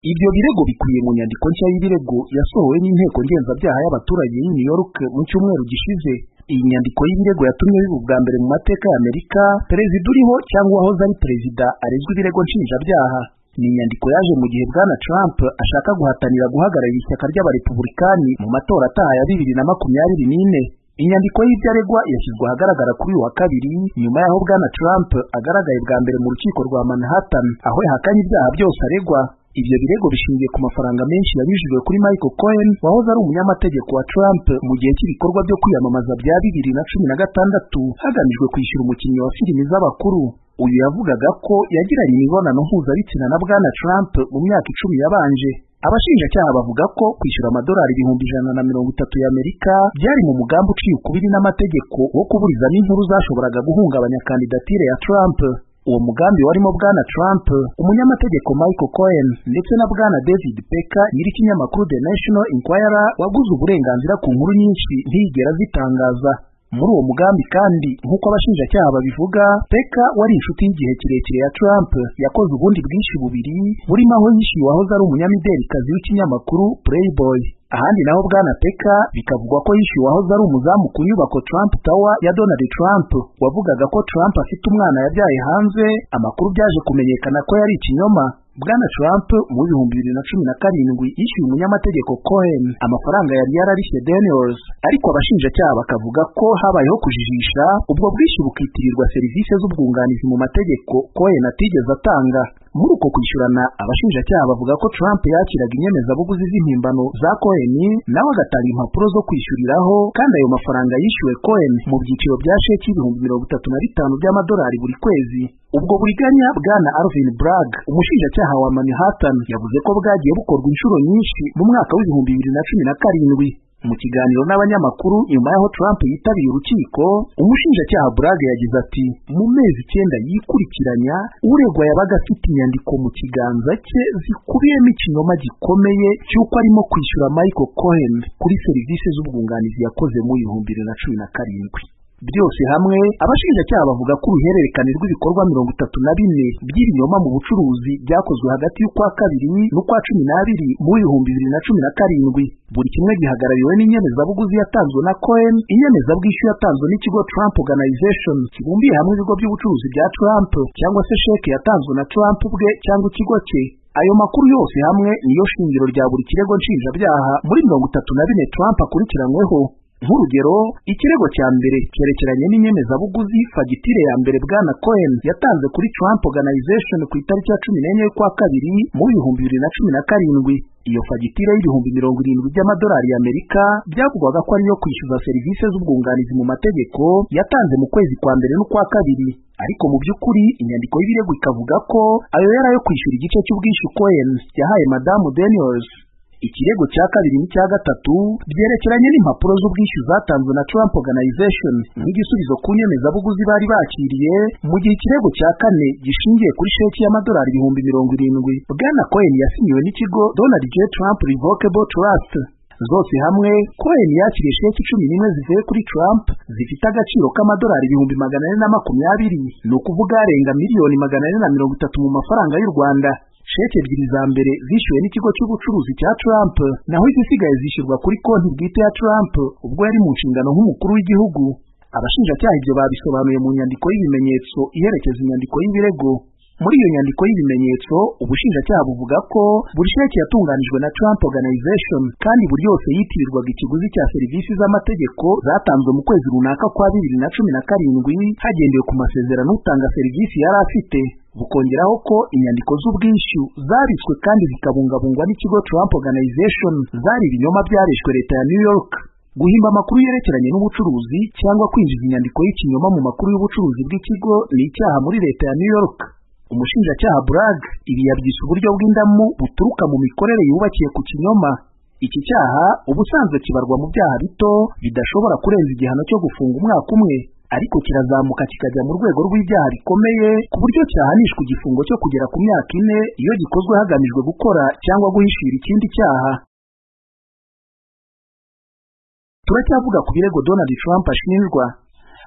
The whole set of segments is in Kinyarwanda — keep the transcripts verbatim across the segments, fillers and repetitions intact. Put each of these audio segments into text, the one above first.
Ibyo birego bikubiye mu nyandiko nshya y'ibirego yasohowe n'inteko ngenzabyaha y'abaturage y'i New York mu cyumweru gishize. Iyi nyandiko y'ibirego yatumye biba ubwa mbere mu mateka y'Amerika perezida uriho cyangwa uwahoze ari perezida arezwa ibirego nshinjabyaha. Ni inyandiko yaje mu gihe Bwana Trump ashaka guhatanira guhagararira ishyaka ry'abarepubulikani mu matora ataha ya bibiri na makumyabiri n'ine. Inyandiko y'ibyo aregwa yashyizwe ahagaragara kuri uyu wa kabiri nyuma y'aho Bwana Trump agaragaye bwa mbere mu rukiko rwa Manhattan aho yahakanye ibyaha byose aregwa. Ibyo birego bishingiye ku mafaranga menshi yanyujijwe kuri Michael Cohen wahoze ari umunyamategeko wa Trump mu gihe cy'ibikorwa byo kwiyamamaza bya bibiri na cumi na gatandatu hagamijwe kwishyura umukinnyi wa filimi z'abakuru. Uyu yavugaga ko yagiranye imibonano mpuzabitsina na Bwana Trump mu myaka icumi yabanje. Abashinjacyaha bavuga ko kwishyura amadolari ibihumbi ijana na mirongo itatu y'Amerika byari mu mugambi uciye ukubiri n'amategeko wo kuburizamo inkuru zashoboraga guhungabanya kandidatire ya Trump. Uwo mugambi warimo Bwana Trump, umunyamategeko Michael Cohen ndetse na Bwana David Pecker nyir'ikinyamakuru The National Enquirer waguze uburenganzira ku nkuru nyinshi ntiyigera zitangaza. Muri uwo mugambi kandi nk'uko abashinjacyaha babivuga, Pecker wari inshuti y'igihe kirekire ya Trump yakoze ubundi bwinshi bubiri burimo aho yishyuye uwahoze ari umunyamidelikazi w'ikinyamakuru Playboy. Ahandi naho Bwana Pecker bikavugwa ko yishyuye uwahoze ari umuzamu ku nyubako Trump Tower ya Donald Trump wavugaga ko Trump afite umwana yabyaye hanze, amakuru byaje kumenyekana ko yari ikinyoma. Bwana Trump mu bihumbi bibiri na cumi na karindwi yishyuye umunyamategeko Cohen amafaranga yari yararishye Daniels, ariko abashinjacyaha bakavuga ko habayeho kujijisha, ubwo bwishyu bukitirirwa serivisi z'ubwunganizi mu mategeko Cohen atigeze atanga. Muri uko kwishyurana, abashinjacyaha bavuga ko Trump yakiraga inyemezabuguzi z'impimbano za Cohen nawe agatanga impapuro zo kwishyuriraho, kandi ayo mafaranga yishyuwe Cohen mu byiciro bya sheki ibihumbi mirongo itatu na bitanu by'amadolari buri kwezi. Ubwo buriganya Bwana Alvin Bragg, umushinjacyaha wa Manhattan, yavuze ko bwagiye bukorwa inshuro nyinshi mu mwaka w'ibihumbi bibiri na cumi na karindwi. Mu kiganiro n'abanyamakuru nyuma y'aho Trump yitabiye urukiko, umushinjacyaha Bragg yagize ati, mu mezi icyenda yikurikiranya uregwa yabaga afite inyandiko mu kiganza cye zikubiyemo ikinyoma gikomeye cy'uko arimo kwishyura Michael Cohen kuri serivisi z'ubwunganizi yakoze mu bihumbi bibiri na cumi na karindwi. Byose hamwe, abashinjacyaha bavuga ko uruhererekane rw'ibikorwa mirongo itatu na bine by'ibinyoma mu bucuruzi byakozwe hagati y'ukwa kabiri n'ukwa cumi n'abiri mu bihumbi bibiri na cumi na karindwi. Buri kimwe gihagarariwe n'inyemezabuguzi yatanzwe na Cohen, inyemezabwishyu yatanzwe n'ikigo Trump Organization kibumbiye hamwe ibigo by'ubucuruzi bya Trump, cyangwa se sheke yatanzwe na Trump ubwe cyangwa ikigo cye. Ayo makuru yose hamwe niyo shingiro rya buri kirego nshinjabyaha muri mirongo itatu na bine Trump akurikiranyweho. Nk'urugero, ikirego cya mbere cyerekeranye n'inyemezabuguzi fagitire ya mbere Bwana Cohen yatanze kuri Trump Organization ku itariki ya cumi n'enye y'ukwa kabiri mu bihumbi bibiri na cumi na karindwi. Iyo fagitire y'ibihumbi mirongo irindwi by'amadolari y'Amerika byavugwaga ko ariyo kwishyuza serivisi z'ubwunganizi mu mategeko yatanze mu kwezi kwa mbere n'ukwa kabiri. Ariko mu by'ukuri inyandiko y'ibirego ikavuga ko ayo yari ayo kwishyura igice cy'ubwishyu Cohen yahaye Madamu Daniels. Ikirego cya kabiri n'icya gatatu byerekeranye n'impapuro z'ubwishyu zatanzwe na Trump Organization nk'igisubizo ku nyemezabuguzi bari bakiriye, mu gihe ikirego cya kane gishingiye kuri sheki y'amadolari ibihumbi mirongo irindwi Bwana Cohen yasinyiwe n'ikigo Donald J. Trump Revocable Trust. Zose hamwe, Cohen yakiriye sheki cumi n'imwe zivuye kuri Trump zifite agaciro k'amadolari ibihumbi magana ane na makumyabiri, ni ukuvuga arenga miliyoni magana ane na mirongo itatu mu mafaranga y'u Rwanda. Sheke ebyiri za mbere zishyuwe n'ikigo cy'ubucuruzi cya Trump, naho izisigaye zishyurwa kuri konti bwite ya Trump ubwo yari mu nshingano nk'umukuru w'igihugu. Abashinjacyaha ibyo babisobanuye mu nyandiko y'ibimenyetso iherekeza inyandiko y'ibirego. Muri iyo nyandiko y'ibimenyetso, ubushinjacyaha buvuga ko buri sheke yatunganijwe na Trump Organization kandi buri yose yitirirwaga ikiguzi cya serivisi z'amategeko zatanzwe mu kwezi runaka kwa bibiri na cumi na karindwi hagendewe ku masezerano utanga serivisi yari afite. Bukongeraho ko inyandiko z'ubwishyu zabitswe kandi zikabungabungwa n'ikigo Trump Organization zari ibinyoma byareshwe leta ya New York. Guhimba amakuru yerekeranye n'ubucuruzi cyangwa kwinjiza inyandiko y'ikinyoma mu makuru y'ubucuruzi bw'ikigo ni icyaha muri leta ya New York. Umushinjacyaha Bragg ibi yabyise uburyo bw'indamu buturuka mu mikorere yubakiye ku kinyoma. Iki cyaha ubusanzwe kibarwa mu byaha bito bidashobora kurenza igihano cyo gufunga umwaka umwe, ariko kirazamuka kikajya mu rwego rw'ibyaha bikomeye ku buryo cyahanishwa igifungo cyo kugera ku myaka ine iyo gikozwe hagamijwe gukora cyangwa guhishira ikindi cyaha. Turacyavuga ku birego Donald Trump ashinjwa.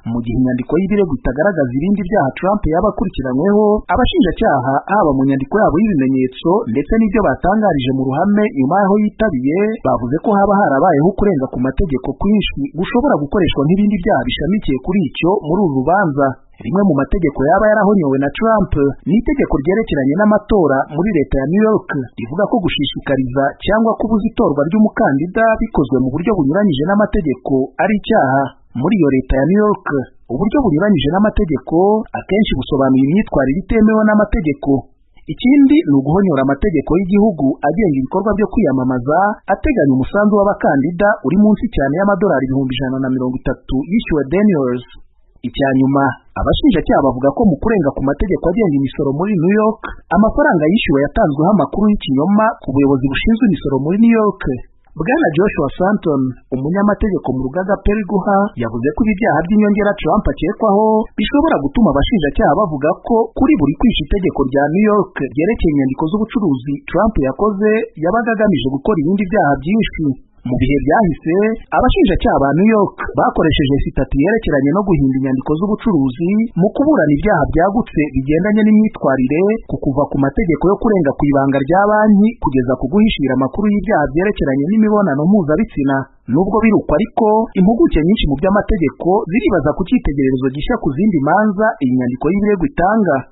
Mu gihe inyandiko y'ibirego itagaragaza ibindi byaha Trump yaba akurikiranyweho, abashinjacyaha haba mu nyandiko yabo y'ibimenyetso ndetse n'ibyo batangarije mu ruhame nyuma y'aho yitabiye, bavuze ko haba harabayeho kurenga ku mategeko kwinshi gushobora gukoreshwa nk'ibindi byaha bishamikiye kuri icyo muri uru rubanza. Rimwe mu mategeko yaba yarahonyowe na Trump ni itegeko ryerekeranye n'amatora muri leta ya New York, rivuga ko gushishikariza cyangwa kubuza itorwa ry'umukandida bikozwe mu buryo bunyuranyije n'amategeko ari icyaha. Muri iyo leta ya New York, uburyo bunyuranyije n'amategeko akenshi busobanuye imyitwarire itemewe n'amategeko. Ikindi ni uguhonyora amategeko y'igihugu agenga ibikorwa byo kwiyamamaza, ateganya umusanzu w'abakandida uri munsi cyane y'amadolari ibihumbi ijana na mirongo itatu yishyuwe Daniels. Icya nyuma, abashinjacyaha bavuga ko mu kurenga ku mategeko agenga imisoro muri New York, amafaranga yishyuwe yatanzweho amakuru y'ikinyoma ku buyobozi bushinzwe imisoro muri New York. Bwana Joshua Stanton, umunyamategeko mu rugaga Periguha, yavuze ko ibi byaha by'inyongera Trump akekwaho bishobora gutuma abashinjacyaha bavuga ko kuri buri kwisha itegeko rya New York ryerekeye inyandiko z'ubucuruzi Trump yakoze yabaga agamije gukora ibindi byaha byinshi. Mu bihe byahise, abashinjacyaha ba New York bakoresheje sitati yerekeranye no guhimba inyandiko z'ubucuruzi mu kuburana ibyaha byagutse bigendanye n'imyitwarire, ku kuva ku mategeko yo kurenga ku ibanga rya banki kugeza ku guhishira amakuru y'ibyaha byerekeranye n'imibonano mpuzabitsina. Nubwo birukwa ariko, impuguke nyinshi mu by'amategeko ziribaza ku cyitegererezo gishya ku zindi manza iyi nyandiko y'ibirego itanga.